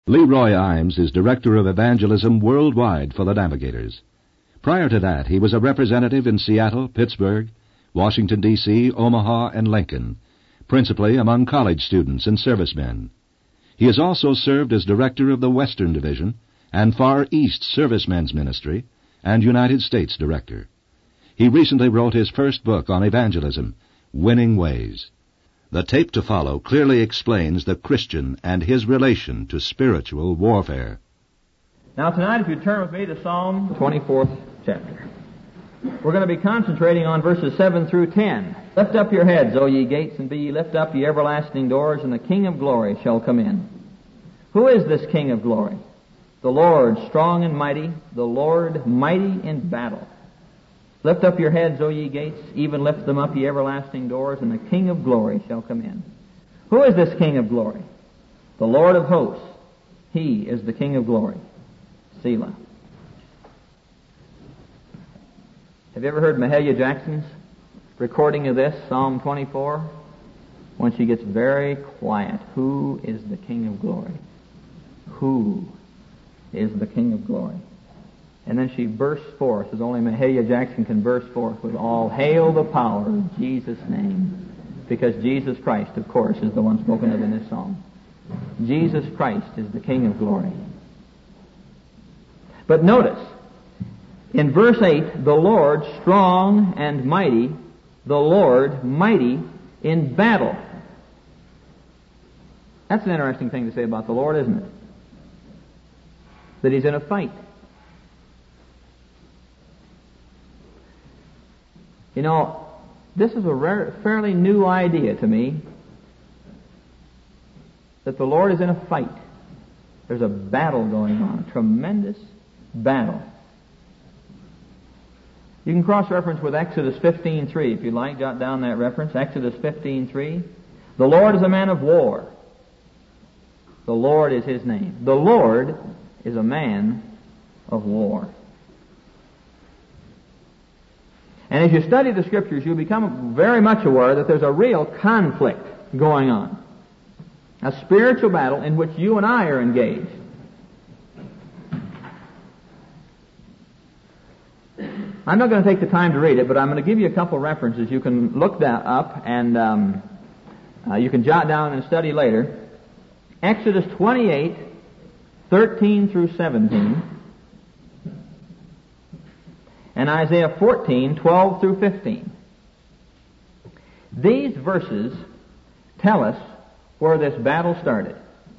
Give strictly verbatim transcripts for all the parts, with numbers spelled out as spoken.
Leroy Imes is Director of Evangelism worldwide for the Navigators. Prior to that, he was a representative in Seattle, Pittsburgh, Washington, D C, Omaha, and Lincoln, principally among college students and servicemen. He has also served as Director of the Western Division and Far East Servicemen's Ministry and United States Director. He recently wrote his first book on evangelism, Winning Ways. The tape to follow clearly explains the Christian and his relation to spiritual warfare. Now tonight, if you turn with me to Psalm twenty-fourth chapter, we're going to be concentrating on verses seven through ten. Lift up your heads, O ye gates, and be ye lift up, ye everlasting doors, and the King of glory shall come in. Who is this King of glory? The Lord strong and mighty, the Lord mighty in battle. Lift up your heads, O ye gates, even lift them up, ye everlasting doors, and the King of glory shall come in. Who is this King of glory? The Lord of hosts. He is the King of glory. Selah. Have you ever heard Mahalia Jackson's recording of this, Psalm twenty-four? When she gets very quiet. Who is the King of glory? Who is the King of glory? And then she bursts forth, as only Mahalia Jackson can burst forth, with all hail the power of Jesus' name. Because Jesus Christ, of course, is the one spoken of in this song. Jesus Christ is the King of glory. But notice, in verse eight, the Lord strong and mighty, the Lord mighty in battle. That's an interesting thing to say about the Lord, isn't it? That He's in a fight. You know, this is a rare, fairly new idea to me, that the Lord is in a fight. There's a battle going on, a tremendous battle. You can cross-reference with Exodus fifteen three, if you like. Jot down that reference, Exodus fifteen three. The Lord is a man of war. The Lord is His name. The Lord is a man of war. And as you study the Scriptures, you become very much aware that there's a real conflict going on. A spiritual battle in which you and I are engaged. I'm not going to take the time to read it, but I'm going to give you a couple references. You can look that up, and um, uh, you can jot down and study later. Exodus twenty-eight, thirteen through seventeen. And Isaiah fourteen, twelve through fifteen. These verses tell us where this battle started.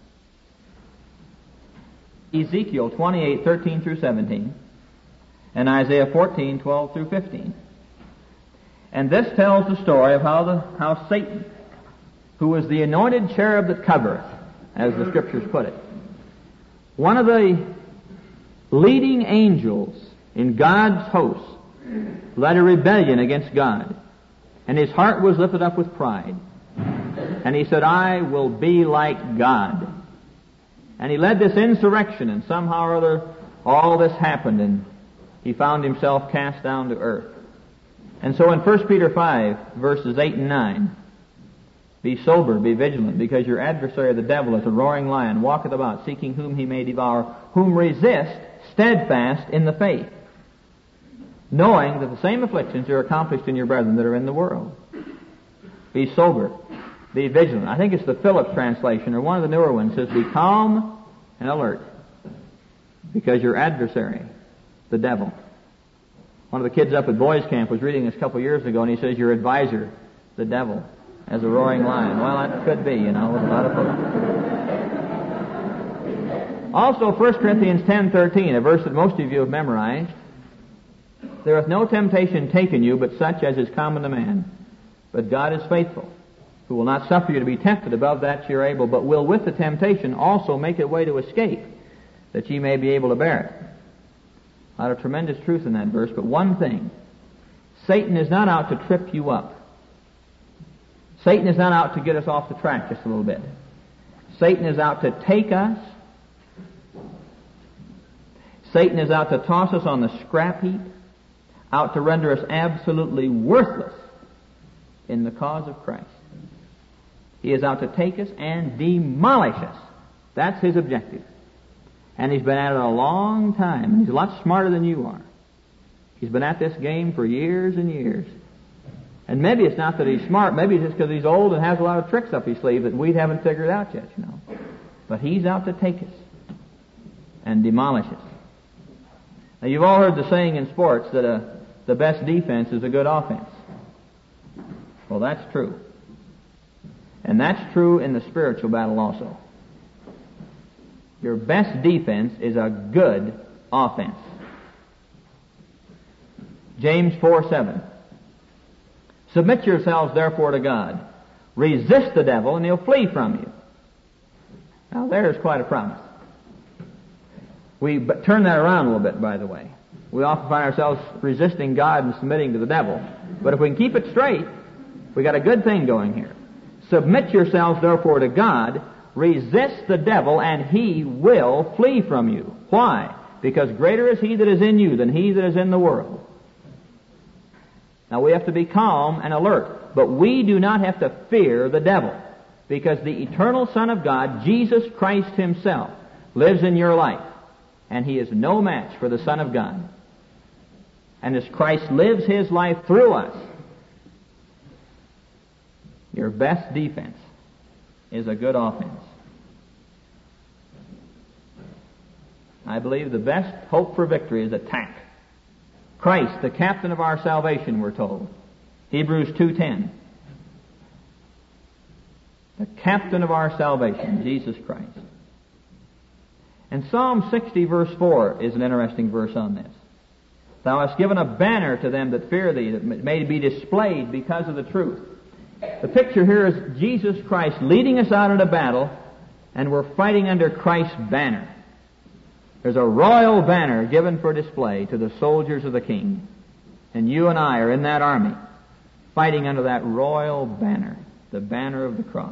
Ezekiel twenty-eight, thirteen through seventeen. And Isaiah fourteen, twelve through fifteen. And this tells the story of how the how Satan, who is the anointed cherub that covereth, as the Scriptures put it, one of the leading angels in God's host, led a rebellion against God. And his heart was lifted up with pride. And he said, I will be like God. And he led this insurrection, and somehow or other all this happened, and he found himself cast down to earth. And so in First Peter five, verses eight and nine, be sober, be vigilant, because your adversary the devil is a roaring lion, walketh about, seeking whom he may devour, whom resist steadfast in the faith, knowing that the same afflictions are accomplished in your brethren that are in the world. Be sober, be vigilant. I think it's the Phillips translation, or one of the newer ones, says, be calm and alert, because your adversary, the devil. One of the kids up at boys' camp was reading this a couple of years ago, and he says, your advisor, the devil, as a roaring lion. Well, that could be, you know, with a lot of fun. Also, First Corinthians ten thirteen, a verse that most of you have memorized. There hath no temptation taken you, but such as is common to man. But God is faithful, who will not suffer you to be tempted above that ye are able, but will with the temptation also make a way to escape, that ye may be able to bear it. A lot of tremendous truth in that verse, but one thing. Satan is not out to trip you up. Satan is not out to get us off the track just a little bit. Satan is out to take us. Satan is out to toss us on the scrap heap, out to render us absolutely worthless in the cause of Christ. He is out to take us and demolish us. That's his objective. And he's been at it a long time. And he's a lot smarter than you are. He's been at this game for years and years. And maybe it's not that he's smart. Maybe it's just because he's old and has a lot of tricks up his sleeve that we haven't figured out yet, you know. But he's out to take us and demolish us. Now, you've all heard the saying in sports that uh, the best defense is a good offense. Well, that's true. And that's true in the spiritual battle also. Your best defense is a good offense. James four seven. Submit yourselves therefore to God. Resist the devil and he'll flee from you. Now there's quite a promise. We but turn that around a little bit, by the way. We often find ourselves resisting God and submitting to the devil. But if we can keep it straight, we got a good thing going here. Submit yourselves therefore to God. Resist the devil and he will flee from you. Why? Because greater is he that is in you than he that is in the world. Now we have to be calm and alert, but we do not have to fear the devil, because the eternal Son of God, Jesus Christ himself, lives in your life, and he is no match for the Son of God. And as Christ lives his life through us, your best defense is a good offense. I believe the best hope for victory is attack. Christ, the captain of our salvation, we're told. Hebrews two ten. The captain of our salvation, Jesus Christ. And Psalm sixty verse four is an interesting verse on this. Thou hast given a banner to them that fear thee, that may be displayed because of the truth. The picture here is Jesus Christ leading us out into battle, and we're fighting under Christ's banner. There's a royal banner given for display to the soldiers of the King. And you and I are in that army, fighting under that royal banner, the banner of the cross.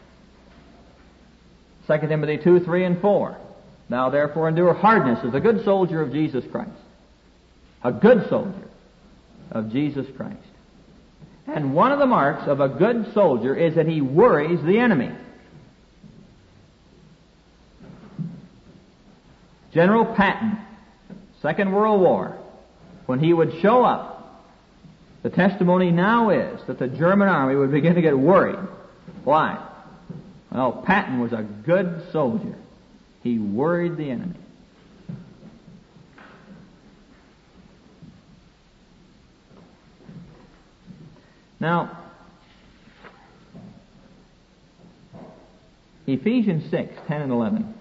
Second Timothy two, three, and four. Thou therefore endure hardness as a good soldier of Jesus Christ. A good soldier of Jesus Christ. And one of the marks of a good soldier is that he worries the enemy. General Patton, Second World War, when he would show up, the testimony now is that the German army would begin to get worried. Why? Well, Patton was a good soldier. He worried the enemy. Now, Ephesians six, ten and eleven.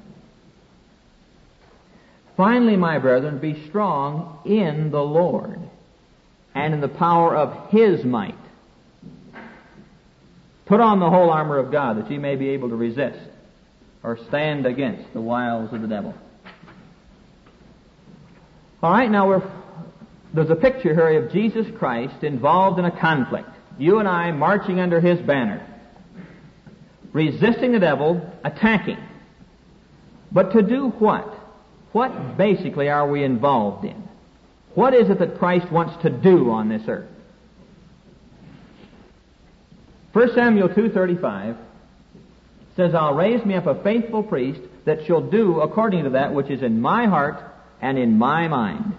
Finally, my brethren, be strong in the Lord and in the power of his might. Put on the whole armor of God that ye may be able to resist or stand against the wiles of the devil. All right, now we're, there's a picture here of Jesus Christ involved in a conflict. You and I marching under his banner, resisting the devil, attacking. But to do what? What basically are we involved in? What is it that Christ wants to do on this earth? First Samuel two thirty-five says, I'll raise me up a faithful priest that shall do according to that which is in my heart and in my mind.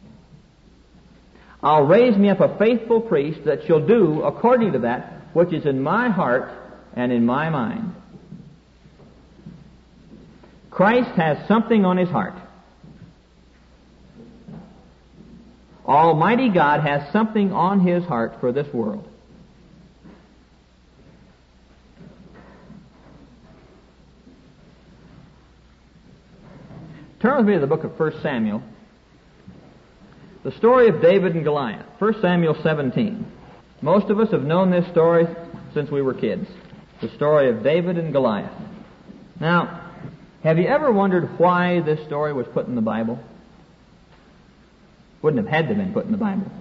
I'll raise me up a faithful priest that shall do according to that which is in my heart and in my mind. Christ has something on his heart. Almighty God has something on his heart for this world. Turn with me to the book of First Samuel. The story of David and Goliath. First Samuel seventeen. Most of us have known this story since we were kids. The story of David and Goliath. Now, have you ever wondered why this story was put in the Bible? Wouldn't have had to have been put in the Bible.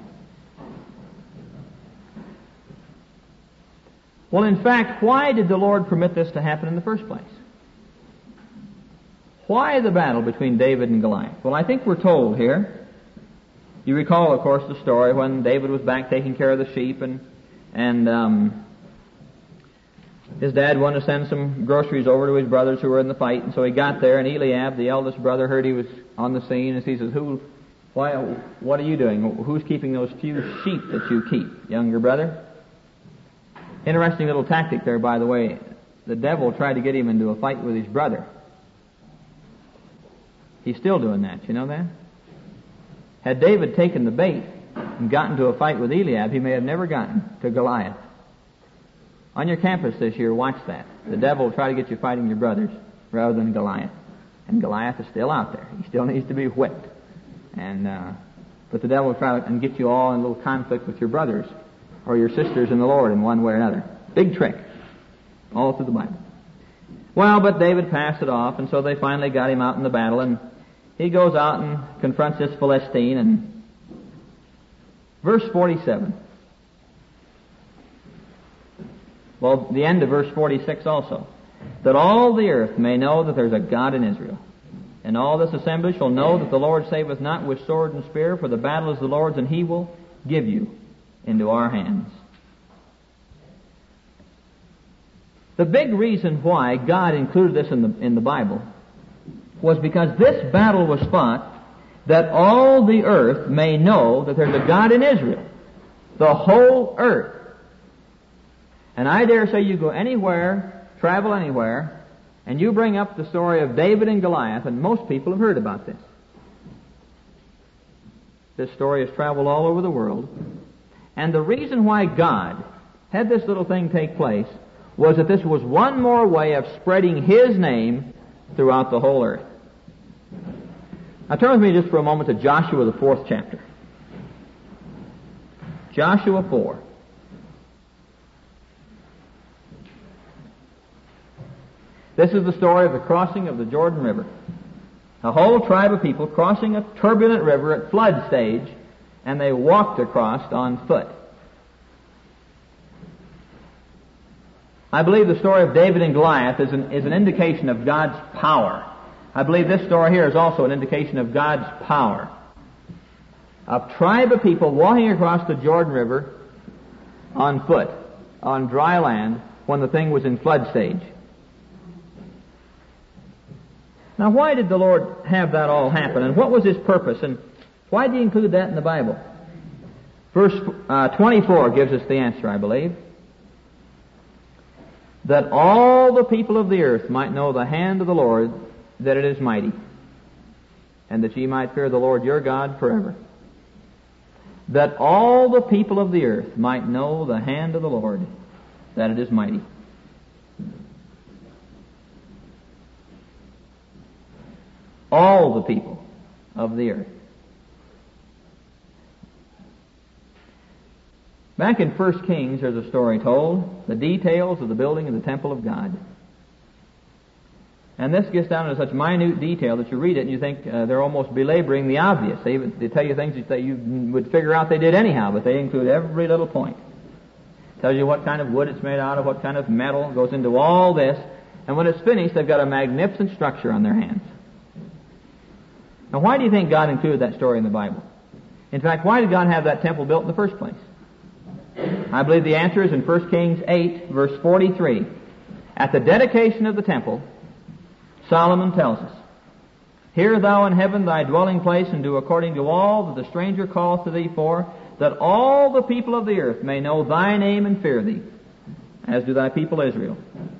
Well, in fact, why did the Lord permit this to happen in the first place? Why the battle between David and Goliath? Well, I think we're told here. You recall, of course, the story when David was back taking care of the sheep, and and um, His dad wanted to send some groceries over to his brothers who were in the fight, and so he got there, and Eliab, the eldest brother, heard he was on the scene, and he says, "Who, why, what are you doing? Who's keeping those few sheep that you keep, younger brother?" Interesting little tactic there, by the way. The devil tried to get him into a fight with his brother. He's still doing that, you know that? Had David taken the bait and gotten to a fight with Eliab, he may have never gotten to Goliath. On your campus this year, watch that. The devil will try to get you fighting your brothers rather than Goliath. And Goliath is still out there. He still needs to be whipped. And uh, but the devil will try and get you all in a little conflict with your brothers or your sisters in the Lord in one way or another. Big trick. All through the Bible. Well, but David passed it off, and so they finally got him out in the battle, and he goes out and confronts this Philistine, and verse forty-seven. Well, the end of verse forty-six also. That all the earth may know that there's a God in Israel. And all this assembly shall know that the Lord saveth not with sword and spear, for the battle is the Lord's, and he will give you into our hands. The big reason why God included this in the, in the Bible was because this battle was fought that all the earth may know that there's a God in Israel. The whole earth. And I dare say you go anywhere, travel anywhere, and you bring up the story of David and Goliath, and most people have heard about this. This story has traveled all over the world. And the reason why God had this little thing take place was that this was one more way of spreading His name throughout the whole earth. Now turn with me just for a moment to Joshua, the fourth chapter. Joshua four. This is the story of the crossing of the Jordan River. A whole tribe of people crossing a turbulent river at flood stage, and they walked across on foot. I believe the story of David and Goliath is an, is an indication of God's power. I believe this story here is also an indication of God's power. A tribe of people walking across the Jordan River on foot, on dry land, when the thing was in flood stage. Now, why did the Lord have that all happen, and what was His purpose, and why did He include that in the Bible? Verse uh, twenty-four gives us the answer, I believe. That all the people of the earth might know the hand of the Lord, that it is mighty, and that ye might fear the Lord your God forever. That all the people of the earth might know the hand of the Lord, that it is mighty. All the people of the earth. Back in First Kings, there's a story told, the details of the building of the temple of God. And this gets down to such minute detail that you read it and you think uh, they're almost belaboring the obvious. They, they tell you things that you would figure out they did anyhow, but they include every little point. Tells you what kind of wood it's made out of, what kind of metal, goes into all this, and when it's finished, they've got a magnificent structure on their hands. Now, why do you think God included that story in the Bible? In fact, why did God have that temple built in the first place? I believe the answer is in First Kings eight, verse forty-three. At the dedication of the temple, Solomon tells us, Hear thou in heaven thy dwelling place, and do according to all that the stranger calleth to thee for, that all the people of the earth may know thy name and fear thee, as do thy people Israel.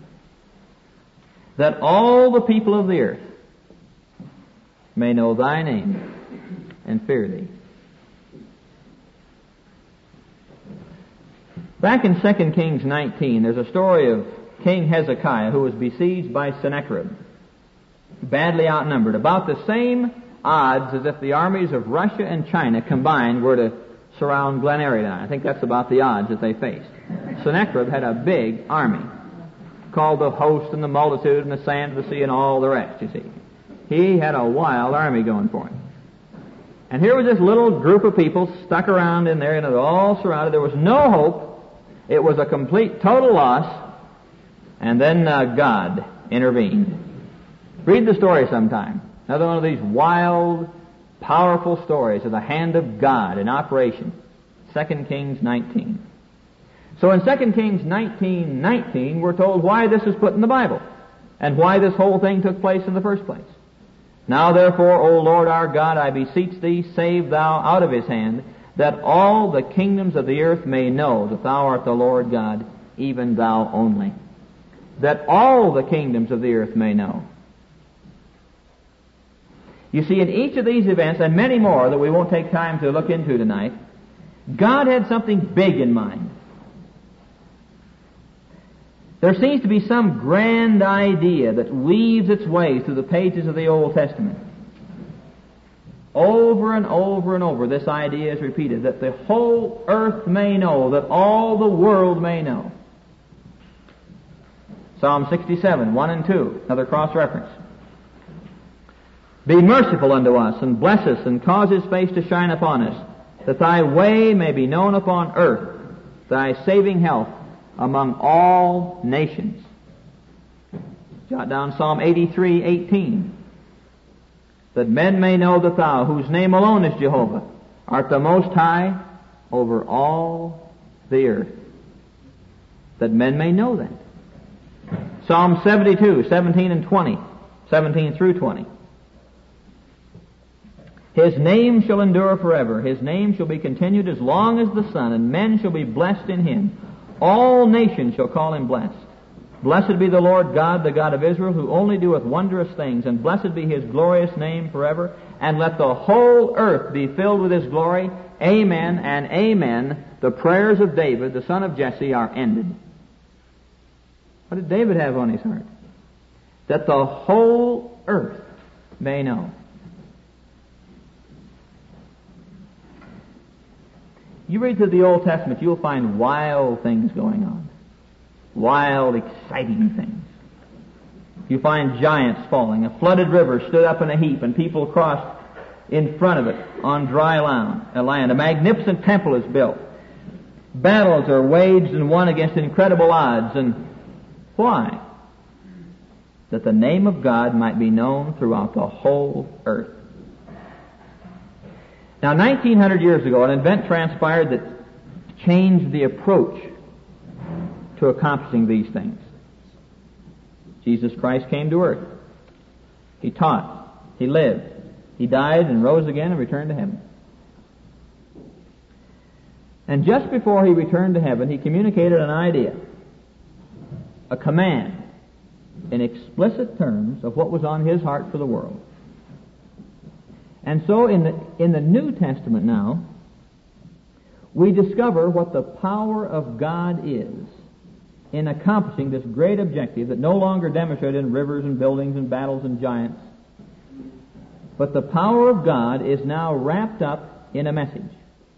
That all the people of the earth may know thy name and fear thee. Back in Second Kings nineteen, there's a story of King Hezekiah who was besieged by Sennacherib, badly outnumbered, about the same odds as if the armies of Russia and China combined were to surround Glen Eridon. I think that's about the odds that they faced. Sennacherib had a big army, called the host and the multitude and the sand of the sea and all the rest, you see. He had a wild army going for him. And here was this little group of people stuck around in there, and you know, they're all surrounded. There was no hope. It was a complete, total loss. And then uh, God intervened. Read the story sometime. Another one of these wild, powerful stories of the hand of God in operation. Second Kings nineteen. So in Second Kings nineteen nineteen, we're told why this is put in the Bible and why this whole thing took place in the first place. Now therefore, O Lord our God, I beseech thee, save thou out of his hand, that all the kingdoms of the earth may know that thou art the Lord God, even thou only. That all the kingdoms of the earth may know. You see, in each of these events, and many more that we won't take time to look into tonight, God had something big in mind. There seems to be some grand idea that weaves its way through the pages of the Old Testament. Over and over and over, this idea is repeated, that the whole earth may know, that all the world may know. Psalm sixty-seven, one and two, another cross-reference. Be merciful unto us, and bless us, and cause his face to shine upon us, that thy way may be known upon earth, thy saving health among all nations. Jot down Psalm eighty-three, eighteen. That men may know that thou, whose name alone is Jehovah, art the most high over all the earth. That men may know that. Psalm seventy-two, seventeen and twenty. seventeen through twenty. His name shall endure forever. His name shall be continued as long as the sun, and men shall be blessed in him. All nations shall call him blessed. Blessed be the Lord God, the God of Israel, who only doeth wondrous things, and blessed be his glorious name forever. And let the whole earth be filled with his glory. Amen and amen. The prayers of David, the son of Jesse, are ended. What did David have on his heart? That the whole earth may know. You read through the Old Testament, you'll find wild things going on. Wild, exciting things. You find giants falling. A flooded river stood up in a heap, and people crossed in front of it on dry land. A magnificent temple is built. Battles are waged and won against incredible odds. And why? That the name of God might be known throughout the whole earth. Now, nineteen hundred years ago, an event transpired that changed the approach to accomplishing these things. Jesus Christ came to earth. He taught. He lived. He died and rose again and returned to heaven. And just before he returned to heaven, he communicated an idea, a command, in explicit terms of what was on his heart for the world. And so in the, in the New Testament now, we discover what the power of God is in accomplishing this great objective that no longer demonstrated in rivers and buildings and battles and giants. But the power of God is now wrapped up in a message.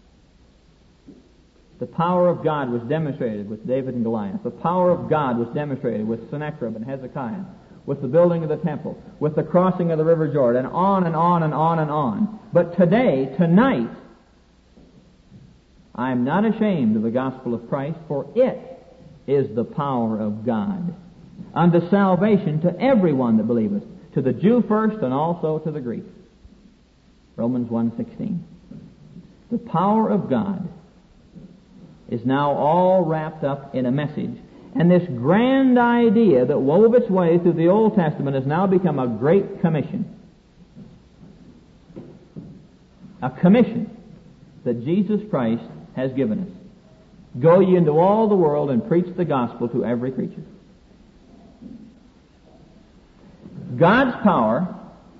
The power of God was demonstrated with David and Goliath. The power of God was demonstrated with Sennacherib and Hezekiah, with the building of the temple, with the crossing of the River Jordan, and on and on and on and on. But today, tonight, I am not ashamed of the gospel of Christ, for it is the power of God unto salvation to everyone that believeth, to the Jew first and also to the Greek. Romans one sixteen. The power of God is now all wrapped up in a message. And this grand idea that wove its way through the Old Testament has now become a great commission. A commission that Jesus Christ has given us. Go ye into all the world and preach the gospel to every creature. God's power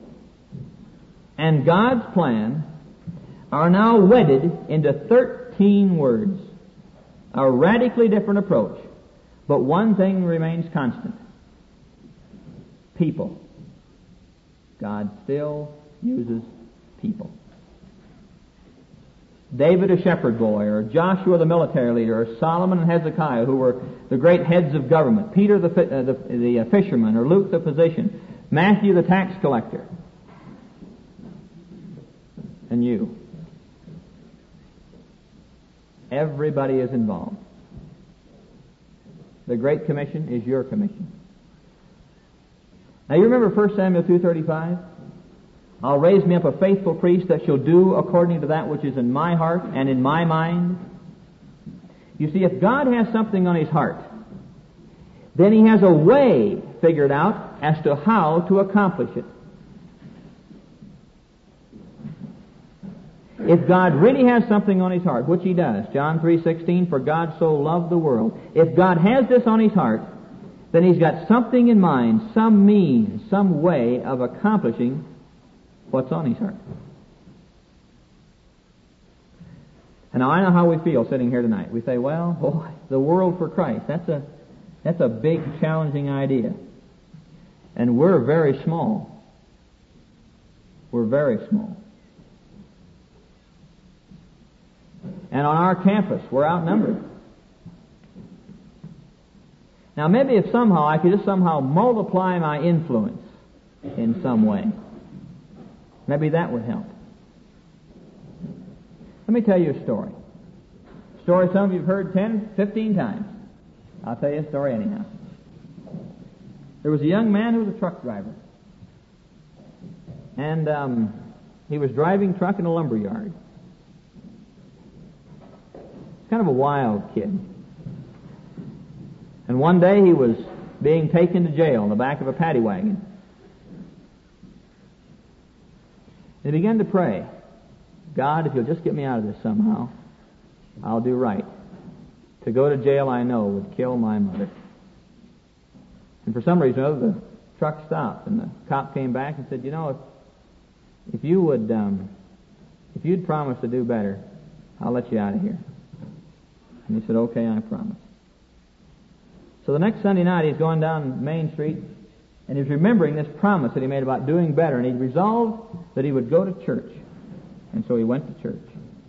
and God's plan are now wedded into thirteen words. A radically different approach. But one thing remains constant. People. God still uses people. David, a shepherd boy, or Joshua, the military leader, or Solomon and Hezekiah, who were the great heads of government, Peter, the, uh, the, the uh, fisherman, or Luke, the physician, Matthew, the tax collector, and you. Everybody is involved. The Great Commission is your commission. Now you remember First Samuel two thirty-five? I'll raise me up a faithful priest that shall do according to that which is in my heart and in my mind. You see, if God has something on His heart, then He has a way figured out as to how to accomplish it. If God really has something on His heart, which He does, John three sixteen, for God so loved the world. If God has this on His heart, then He's got something in mind, some means, some way of accomplishing what's on His heart. And now I know how we feel sitting here tonight. We say, well, boy, the world for Christ, that's a, that's a big, challenging idea. And we're very small. We're very small. And on our campus, we're outnumbered. Now, maybe if somehow I could just somehow multiply my influence in some way, maybe that would help. Let me tell you a story. A story some of you have heard ten, fifteen times. I'll tell you a story anyhow. There was a young man who was a truck driver. And um, he was driving truck in a lumber yard. Kind of a wild kid. And one day he was being taken to jail in the back of a paddy wagon. He began to pray, God, if you'll just get me out of this somehow, I'll do right. To go to jail, I know, would kill my mother. And for some reason or other, the truck stopped, and the cop came back and said, you know, if, if you would, um, if you'd promise to do better, I'll let you out of here. And he said, okay, I promise. So the next Sunday night, he's going down Main Street, and he's remembering this promise that he made about doing better, and he resolved that he would go to church. And so he went to church.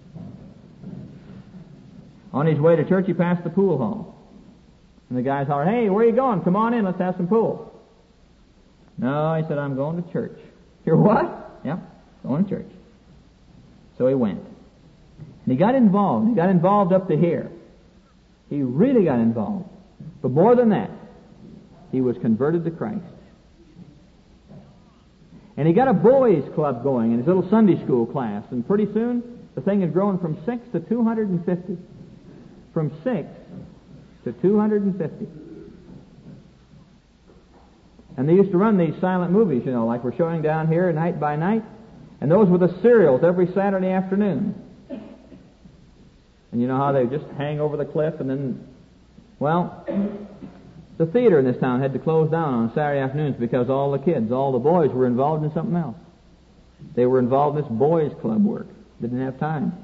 On his way to church, he passed the pool hall. And the guys hollered, hey, where are you going? Come on in, let's have some pool. No, he said, I'm going to church. You're what? Yep, going to church. So he went. And he got involved. He got involved up to here. He really got involved. But more than that, he was converted to Christ. And he got a boys' club going in his little Sunday school class. And pretty soon, the thing had grown from six to two hundred fifty. From six to two hundred fifty. And they used to run these silent movies, you know, like we're showing down here night by night. And those were the serials every Saturday afternoon. And you know how they just hang over the cliff and then, well, the theater in this town had to close down on Saturday afternoons because all the kids, all the boys were involved in something else. They were involved in this boys' club work. Didn't have time.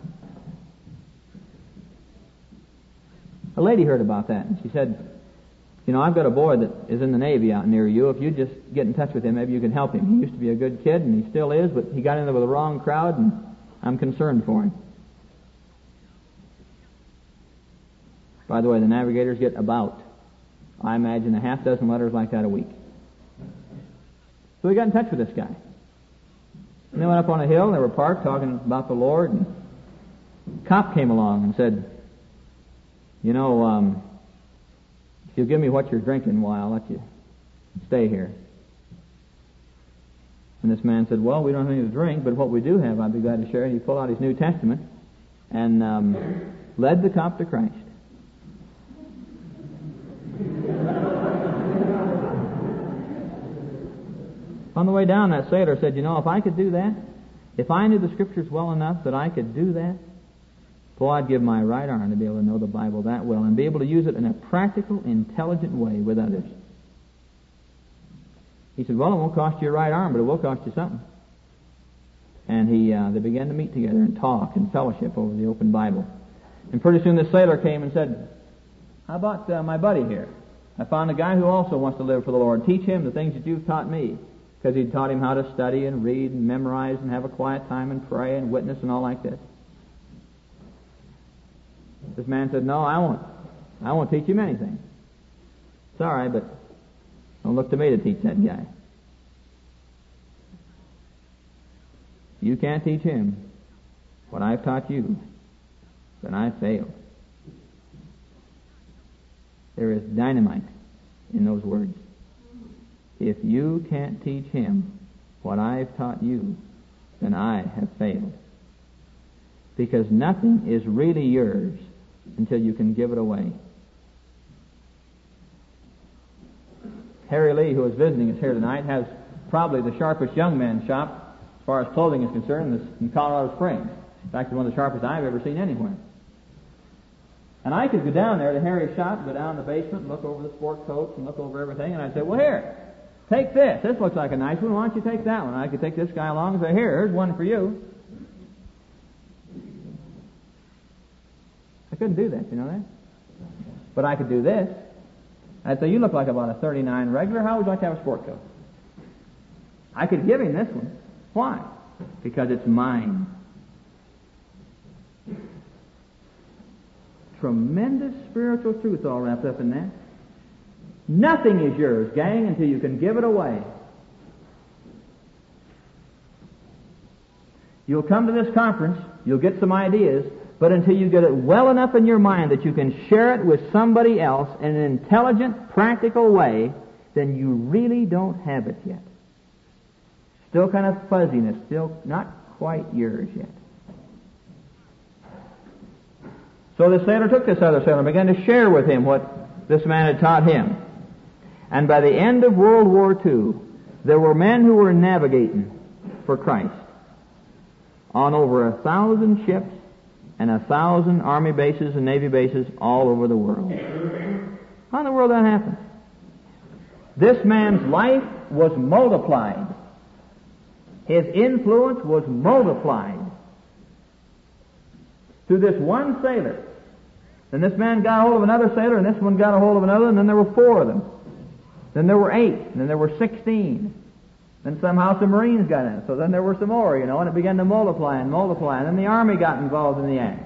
A lady heard about that, and she said, you know, I've got a boy that is in the Navy out near you. If you just get in touch with him, maybe you can help him. He used to be a good kid, and he still is, but he got in there with the wrong crowd, and I'm concerned for him. By the way, the navigators get about, I imagine, a half dozen letters like that a week. So we got in touch with this guy. And they went up on a hill, and they were parked talking about the Lord, and a cop came along and said, you know, um, if you'll give me what you're drinking, why, I'll let you stay here. And this man said, well, we don't have anything to drink, but what we do have, I'd be glad to share. And he pulled out his New Testament and um, led the cop to Christ. On the way down, that sailor said, you know, if I could do that, if I knew the Scriptures well enough that I could do that, boy, I'd give my right arm to be able to know the Bible that well and be able to use it in a practical, intelligent way with others. He said, well, it won't cost you your right arm, but it will cost you something. And he, uh, they began to meet together and talk and fellowship over the open Bible. And pretty soon the sailor came and said, how about uh, my buddy here? I found a guy who also wants to live for the Lord. Teach him the things that you've taught me. Because he'd taught him how to study and read and memorize and have a quiet time and pray and witness and all like this. This man said, no, I won't. I won't teach him anything. It's all right, but don't look to me to teach that guy. You can't teach him what I've taught you, then I failed. There is dynamite in those words. If you can't teach him what I've taught you, then I have failed. Because nothing is really yours until you can give it away. Harry Lee, who is visiting us here tonight, has probably the sharpest young men's shop as far as clothing is concerned in Colorado Springs. In fact, it's one of the sharpest I've ever seen anywhere. And I could go down there to Harry's shop, go down in the basement, and look over the sport coats and look over everything, and I'd say, well, here, take this. This looks like a nice one. Why don't you take that one? And I could take this guy along and say, here, here's one for you. I couldn't do that, you know that? But I could do this. I'd say, you look like about a thirty-nine regular. How would you like to have a sport coat? I could give him this one. Why? Because it's mine. Tremendous spiritual truth all wrapped up in that. Nothing is yours, gang, until you can give it away. You'll come to this conference, you'll get some ideas, but until you get it well enough in your mind that you can share it with somebody else in an intelligent, practical way, then you really don't have it yet. Still kind of fuzziness, still not quite yours yet. So the sailor took this other sailor and began to share with him what this man had taught him. And by the end of World War Two, there were men who were navigating for Christ on over a thousand ships and a thousand army bases and navy bases all over the world. How in the world that happened? This man's life was multiplied. His influence was multiplied through this one sailor. Then this man got a hold of another sailor, and this one got a hold of another, and then there were four of them. Then there were eight, and then there were sixteen. Then somehow some Marines got in. So then there were some more, you know, and it began to multiply and multiply. And then the Army got involved in the act.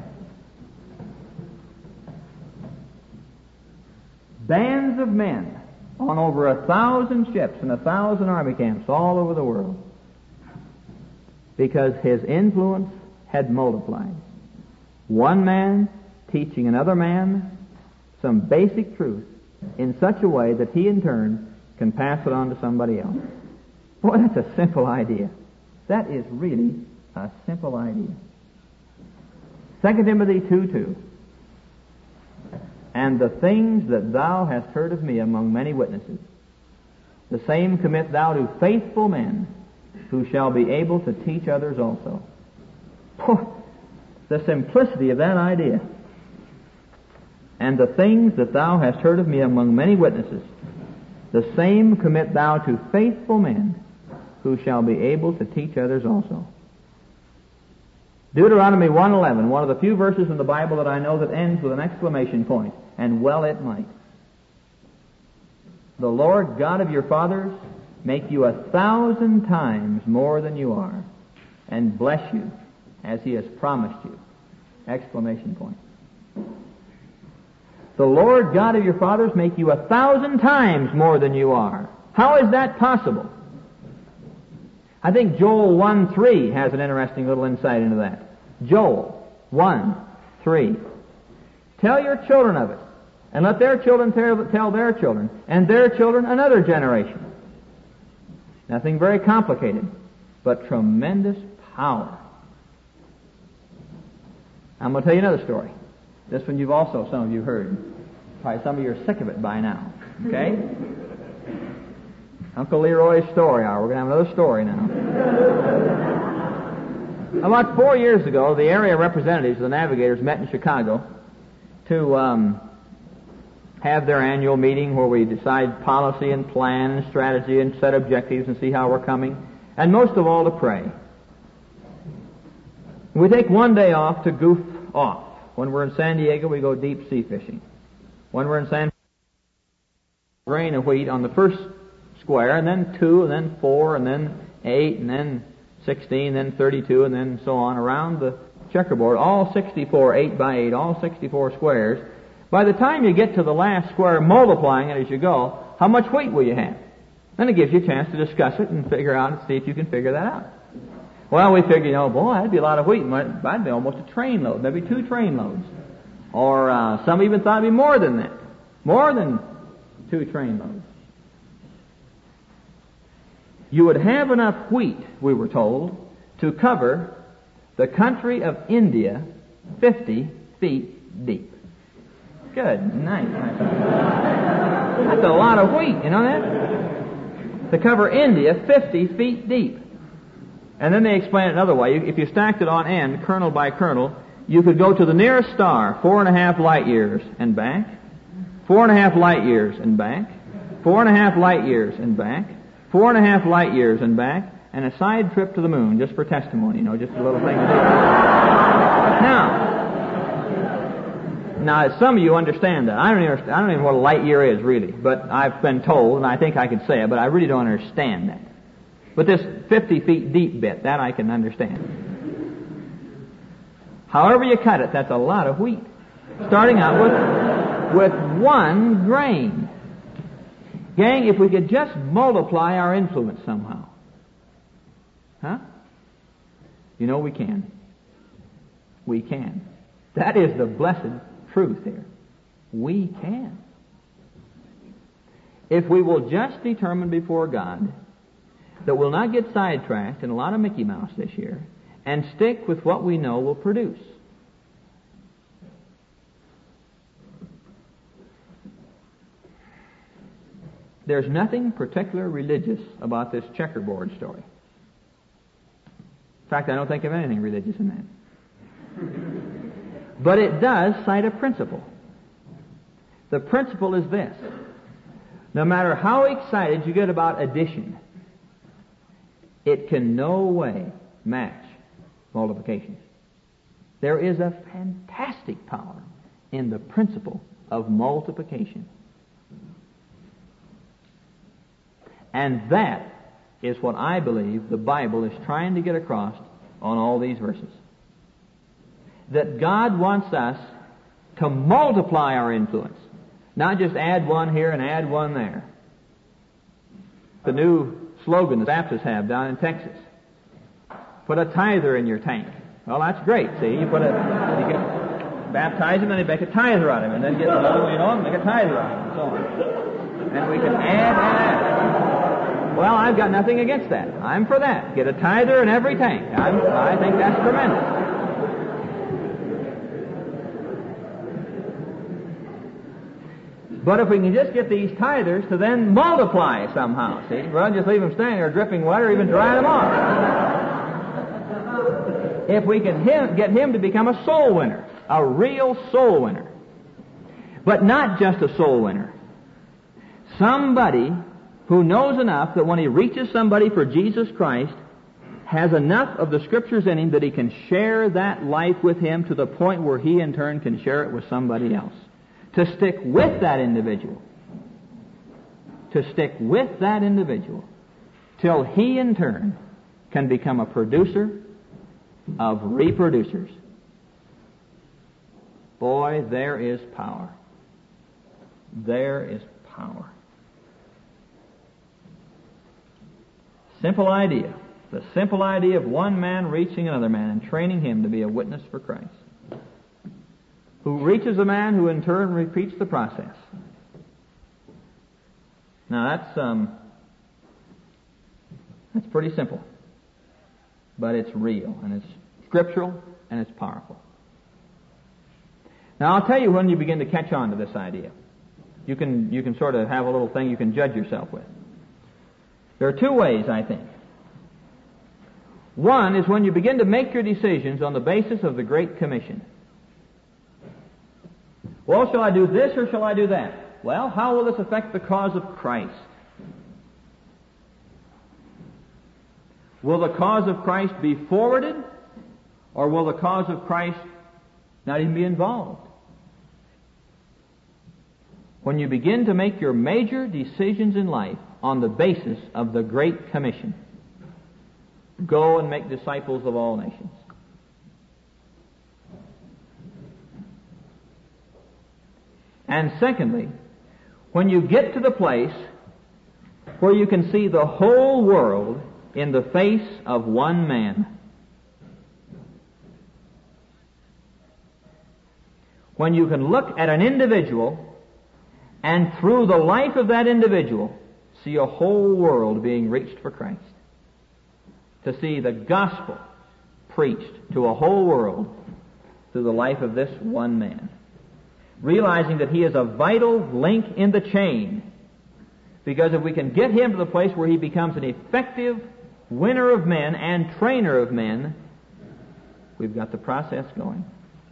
Bands of men on over a thousand ships and a thousand army camps all over the world. Because his influence had multiplied. One man teaching another man some basic truth in such a way that he in turn can pass it on to somebody else. Boy, that's a simple idea. That is really a simple idea. Second Timothy two two. And the things that thou hast heard of me among many witnesses, the same commit thou to faithful men, who shall be able to teach others also. Boy, the simplicity of that idea. And the things that thou hast heard of me among many witnesses, the same commit thou to faithful men, who shall be able to teach others also. Deuteronomy one eleven, one of the few verses in the Bible that I know that ends with an exclamation point, and well it might. The Lord God of your fathers make you a thousand times more than you are, and bless you as He has promised you. Exclamation point. The Lord God of your fathers make you a thousand times more than you are. How is that possible? I think Joel one three has an interesting little insight into that. Joel one three. Tell your children of it, and let their children tell their children, and their children another generation. Nothing very complicated, but tremendous power. I'm going to tell you another story. This one you've also, some of you heard. Probably some of you are sick of it by now. Okay? Uncle Leroy's Story Hour. We're going to have another story now. About four years ago, the area representatives of the Navigators met in Chicago to um, have their annual meeting where we decide policy and plan and strategy and set objectives and see how we're coming, and most of all to pray. We take one day off to goof off. When we're in San Diego, we go deep sea fishing. When we're in San grain of wheat on the first square, and then two, and then four, and then eight, and then sixteen, then thirty-two, and then so on around the checkerboard, all sixty-four, eight by eight, all sixty-four squares. By the time you get to the last square, multiplying it as you go, how much wheat will you have? Then it gives you a chance to discuss it and figure out and see if you can figure that out. Well, we figured, you know, boy, that'd be a lot of wheat. That'd be almost a train load, maybe two train loads. Or uh, some even thought it'd be more than that. More than two train loads. You would have enough wheat, we were told, to cover the country of India fifty feet deep. Good night. That's a lot of wheat, you know that? To cover India fifty feet deep. And then they explain it another way. If you stacked it on end, kernel by kernel, you could go to the nearest star, four and a half light years and back, four and a half light years and back, four and a half light years and back, four and a half light years and back, and a side trip to the moon, just for testimony, you know, just a little thing to do. Now, now some of you understand that. I don't even understand, I don't even know what a light year is, really, but I've been told, and I think I could say it, but I really don't understand that. But this fifty feet deep bit, that I can understand. However you cut it, that's a lot of wheat. Starting out with, with one grain. Gang, if we could just multiply our influence somehow. Huh? You know we can. We can. That is the blessed truth here. We can. If we will just determine before God that we'll not get sidetracked in a lot of Mickey Mouse this year and stick with what we know will produce. There's nothing particularly religious about this checkerboard story. In fact, I don't think of anything religious in that. But it does cite a principle. The principle is this. No matter how excited you get about addition, it can no way match multiplication. There is a fantastic power in the principle of multiplication. And that is what I believe the Bible is trying to get across on all these verses. That God wants us to multiply our influence, not just add one here and add one there. The new slogan the Baptists have down in Texas: put a tither in your tank. Well, that's great. See, you put a, you can baptize him and they make a tither out of him, and then get another one, you know, and make a tither out of him, and so on. And we can add and add. Well, I've got nothing against that. I'm for that. Get a tither in every tank. I'm, I think that's tremendous. But if we can just get these tithers to then multiply somehow, see? Well, just leave them standing there dripping wet or even dry them off. If we can him, get him to become a soul winner, a real soul winner. But not just a soul winner. Somebody who knows enough that when he reaches somebody for Jesus Christ, has enough of the Scriptures in him that he can share that life with him to the point where he in turn can share it with somebody else. To stick with that individual. To stick with that individual till he in turn can become a producer of reproducers. Boy, there is power. There is power. Simple idea. The simple idea of one man reaching another man and training him to be a witness for Christ. Who reaches a man who in turn repeats the process. Now that's um, that's pretty simple. But it's real, and it's scriptural, and it's powerful. Now I'll tell you when you begin to catch on to this idea. You can you can sort of have a little thing you can judge yourself with. There are two ways, I think. One is when you begin to make your decisions on the basis of the Great Commission. Well, shall I do this or shall I do that? Well, how will this affect the cause of Christ? Will the cause of Christ be forwarded, or will the cause of Christ not even be involved? When you begin to make your major decisions in life on the basis of the Great Commission, go and make disciples of all nations. And secondly, when you get to the place where you can see the whole world in the face of one man, when you can look at an individual and through the life of that individual see a whole world being reached for Christ, to see the gospel preached to a whole world through the life of this one man. realizing that he is a vital link in the chain. Because if we can get him to the place where he becomes an effective winner of men and trainer of men, we've got the process going.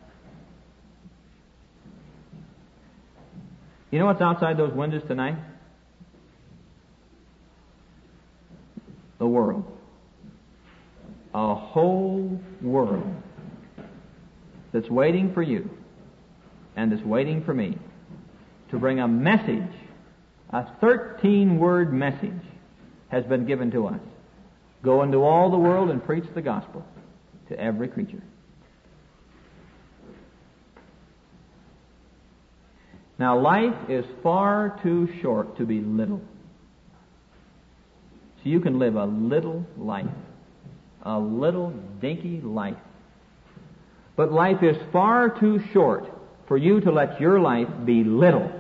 You know what's outside those windows tonight? The world. A whole world that's waiting for you and that's waiting for me to bring a message, a thirteen-word message has been given to us. Go into all the world and preach the gospel to every creature. Now, life is far too short to be little. So you can live a little life, a little dinky life. But life is far too short for you to let your life be little.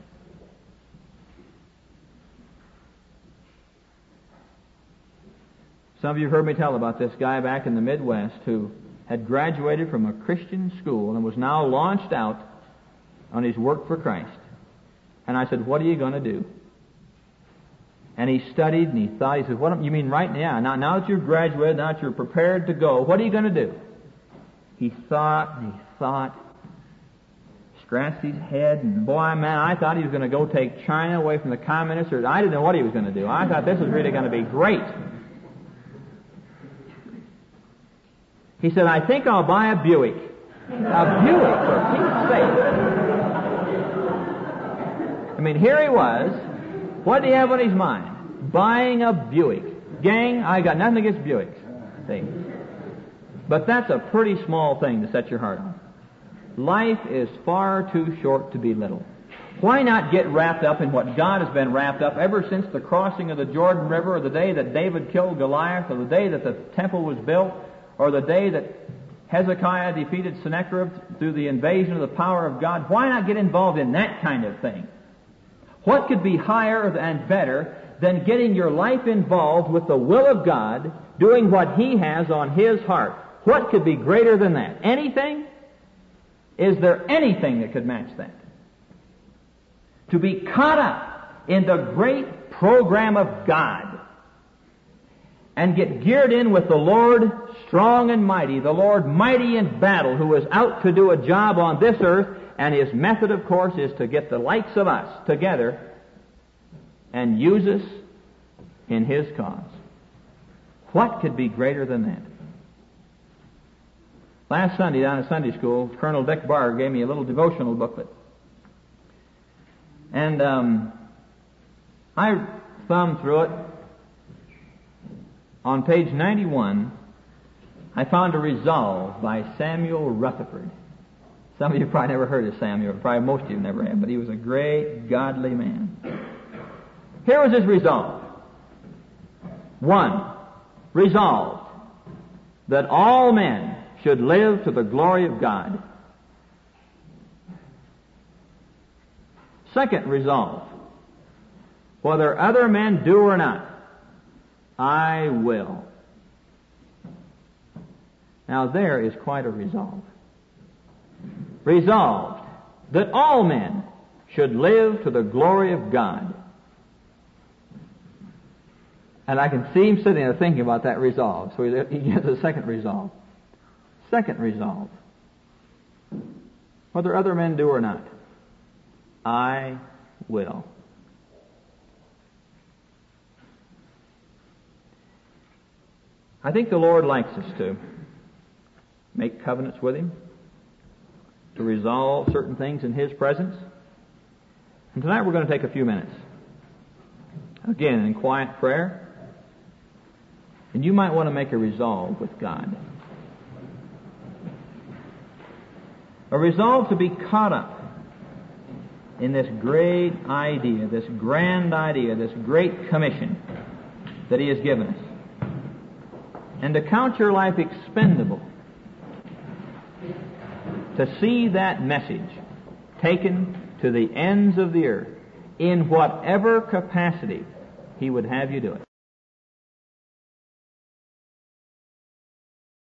Some of you have heard me tell about this guy back in the Midwest who had graduated from a Christian school and was now launched out on his work for Christ. And I said, what are you going to do? And he studied and he thought, he said, what, you mean right now? Now, now that you've graduated, now that you're prepared to go, what are you going to do? He thought and he thought, scratched his head, and boy, man, I thought he was going to go take China away from the communists, or I didn't know what he was going to do. I thought this was really going to be great. He said, I think I'll buy a Buick. A Buick, for Pete's sake. I mean, here he was. What did he have on his mind? Buying a Buick. Gang, I got nothing against Buicks. See? But that's a pretty small thing to set your heart on. Life is far too short to be little. Why not get wrapped up in what God has been wrapped up ever since the crossing of the Jordan River, or the day that David killed Goliath, or the day that the temple was built, or the day that Hezekiah defeated Sennacherib through the invasion of the power of God? Why not get involved in that kind of thing? What could be higher and better than getting your life involved with the will of God, doing what He has on His heart? What could be greater than that? Anything? Is there anything that could match that? To be caught up in the great program of God and get geared in with the Lord strong and mighty, the Lord mighty in battle, who is out to do a job on this earth. And His method, of course, is to get the likes of us together and use us in His cause. What could be greater than that? Last Sunday down at Sunday school, Colonel Dick Barr gave me a little devotional booklet. And um, I thumbed through it. On page ninety-one, I found a resolve by Samuel Rutherford. Some of you probably never heard of Samuel. Probably most of you never have. But he was a great, godly man. Here was his resolve. One, resolved that all men should live to the glory of God. Second resolve, whether other men do or not, I will. Now there is quite a resolve. Resolved that all men should live to the glory of God. And I can see him sitting there thinking about that resolve. So he gets a second resolve. Second resolve. Whether other men do or not, I will. I think the Lord likes us to make covenants with Him, to resolve certain things in His presence. And tonight we're going to take a few minutes, again, in quiet prayer. And you might want to make a resolve with God. A resolve to be caught up in this great idea, this grand idea, this great commission that He has given us. And to count your life expendable to see that message taken to the ends of the earth in whatever capacity He would have you do it.